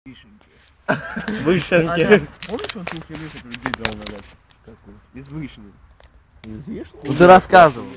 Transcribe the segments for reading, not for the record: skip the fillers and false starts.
Вышенки. Помнишь, он ту херню, что людей дал на дачу? Какую? Из вишни. Из вишни? Ну ты рассказывал.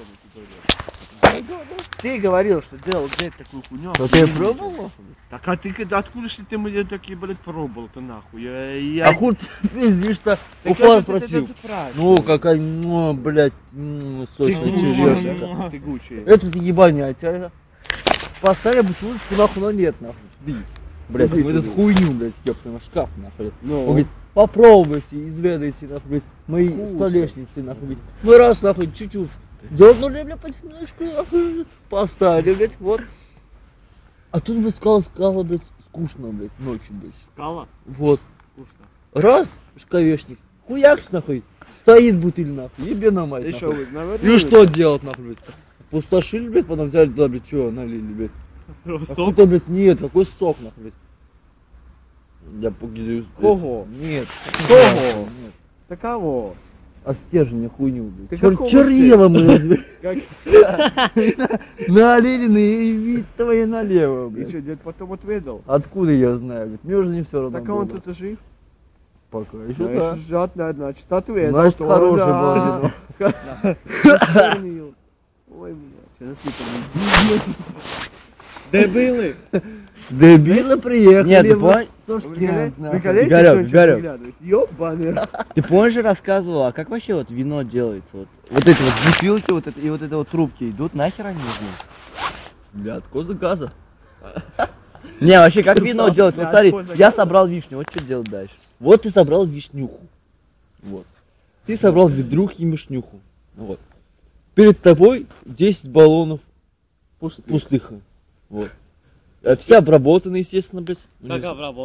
Ты говорил, что делал где-то такую хуйню. Но ты пробовал? Так а ты откуда ж ты мне такие, блядь, пробовал-то нахуй? А хуй ты пиздишь-то? Уфа спросил. Ну какая, ну, блядь, сочная черешня. Тягучая. Это ты ебанять, а? Поставили бутылочку нахуй, но нет нахуй. Бей. Блядь, Иди в этот туда. хуйню, блядь, ёпта, на шкаф нахуй. Ну. Он говорит, попробуйте, изведайте, нахуй, блядь, мои Вкусно. столешницы, нахуй, блядь. Мы раз, нахуй, чуть-чуть дернули, блядь, потихонечку, нахуй, поставили, блядь, вот. А тут, блядь, сказала, блядь, скучно, блядь, ночью, блядь. Скала? Вот. Скучно. Раз, шкафешник, хуякс, нахуй, стоит бутыль, нахуй, ебе на мать, И что нахуй. вы, наверное? И что делать, нахуй, блядь? Пустошили, блядь, потом взяли туда, блядь, что, налили, блядь. Сок? Какой-то, блядь, нет, какой сок, нахуй, блядь. Я погидаю. Кого? Нет. Кого? Нет. Таково. А стержень хуйню, Ты блядь. какого Чернила мы разбили. Как? Налили и вид твои налево, И блядь. что, дед потом отведал? Откуда я знаю, блядь? Мне уже не все равно Так а он было. тут жив? Пока еще да. Значит, значит, отведал. Значит, то хороший да. был. Ой, блядь, что ты Дебилы! Дебилы приехали. Нет, ты помнишь? Игорек, Игорек. Ёбаный. Ты позже рассказывал, а как вообще вот вино делается? Вот эти вот бутылки вот это, и вот это вот трубки идут, нахер они нужны? Бля, откуда газа? Не, вообще как вино делать? Вот Да, смотри, откуда я газа? собрал вишню, вот что делать дальше? Вот ты собрал вишнюху. Вот. Ты собрал ведрухи и мишнюху. Вот. Перед тобой 10 баллонов пустых. Вот. Все обработаны, естественно, блядь. Ну, не знаю.